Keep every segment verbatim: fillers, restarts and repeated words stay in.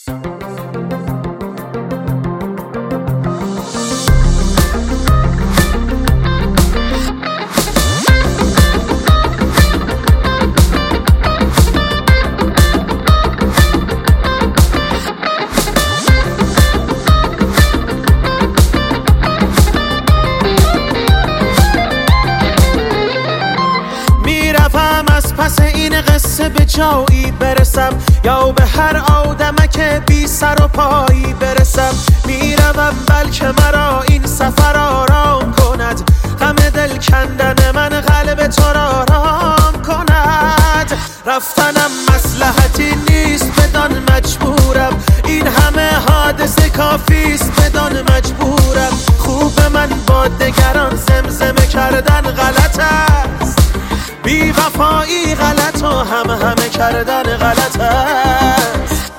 پس این قصه به جایی برسم یا به هر آدمک بی سر و پایی برسم. میروم بلکه مرا این سفر آرام کند، غم دل کندن من قلب تو را آرام کند. رفتنم مصلحتی نیست بدان مجبورم، این همه حادثه کافیست بدان مجبورم. خوب من با دگران زمزمه کردن غلط است، بی وفایی غلط و همه همه کردن غلط است.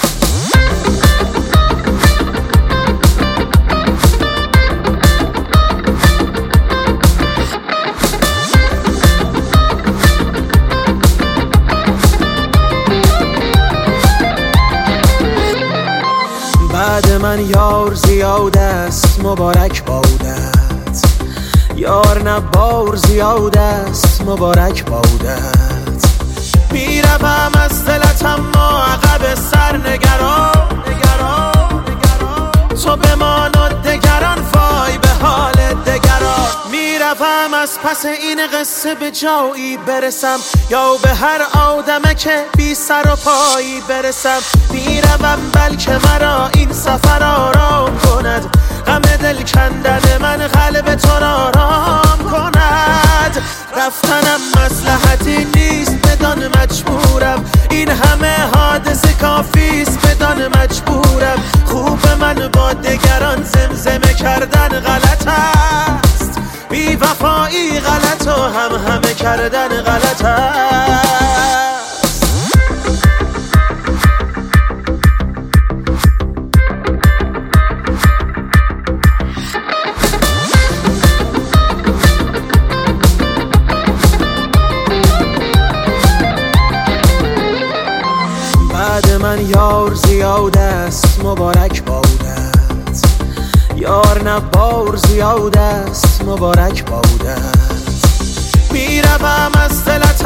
بعد من یار زیاد است مبارک بودت، یار نه بار زیاد است مبارک بودت. میروم از دلت اما عقب سر نگران، تو بمان و دگران وای به حال دگران. میروم از پس این قصه به جایی برسم یا به هر آدمک بی سر و پایی برسم. میروم بلکه مرا این سفر آرام کند، غم دل کندن من قلب تو را آرام کند. رفتنم مصلحتی نیست بدان مجبورم، این همه حادثه کافیست بدان مجبورم. خوب من با دگران زمزمه کردن غلط است، بی وفایی غلط و هم همه کردن غلط است. بعد من یار زیاد است مبارک بودت، یار نه بار زیاد است مبارک بودت. میروم از دلت